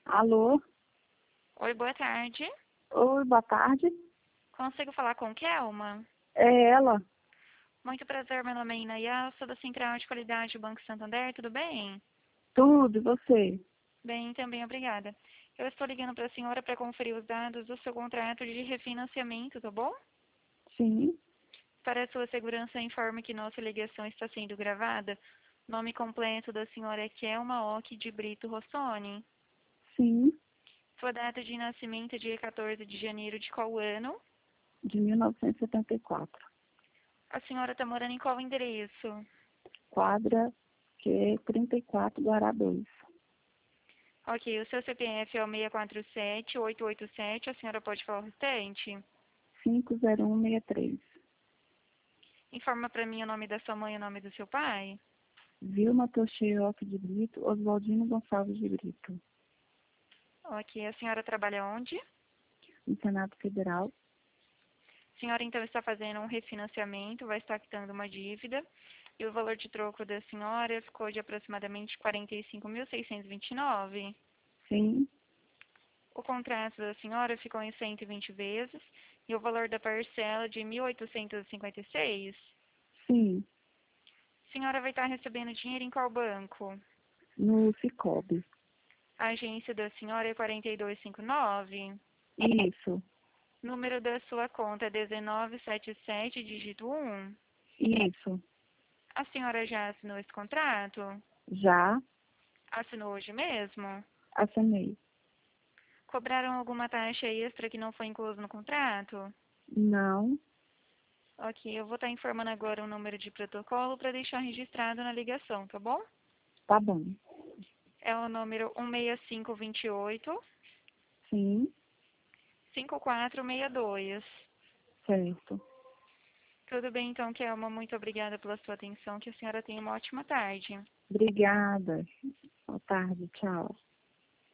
Alô? Oi, boa tarde. Oi, boa tarde. Consigo falar com Kelma? É ela? Muito prazer, meu nome é Inaya, sou da Central de Qualidade do Banco Santander, tudo bem? Tudo, e você? Bem, também, obrigada. Eu estou ligando para a senhora para conferir os dados do seu contrato de refinanciamento, tá bom? Sim, Para a sua segurança, informe que nossa ligação está sendo gravada. Nome completo da senhora é Kelma Ock de Brito Rossoni. sim, Sua data de nascimento é dia 14 de janeiro de qual ano? de 1974. A senhora está morando em qual endereço? Quadra Q34, Guará 2. Ok, o seu CPF é o 647-887, a senhora pode falar o restante? 50163. Informa para mim o nome da sua mãe e o nome do seu pai. Vilma Tocheioque de Brito, Oswaldino Gonçalves de Brito. Ok, a senhora trabalha onde? No Senado Federal. A senhora então está fazendo um refinanciamento, vai estar quitando uma dívida, e o valor de troco da senhora ficou de aproximadamente 45.629. Sim, O contrato da senhora ficou em 120 vezes, e o valor da parcela de 1.856. sim, A senhora vai estar recebendo dinheiro em qual banco? no Cicobi. A agência da senhora é 4259. Isso, Número da sua conta é 1977, dígito 1. isso. A senhora já assinou esse contrato? Já Assinou hoje mesmo? assinei. Cobraram alguma taxa extra que não foi incluso no contrato? Não, Ok, eu vou estar informando agora o número de protocolo para deixar registrado na ligação, tá bom? tá bom. É o número 16528 Sim, 5462. certo. Tudo bem, então, Kelma, muito obrigada pela sua atenção, que a senhora tenha uma ótima tarde. Obrigada. Boa tarde, tchau.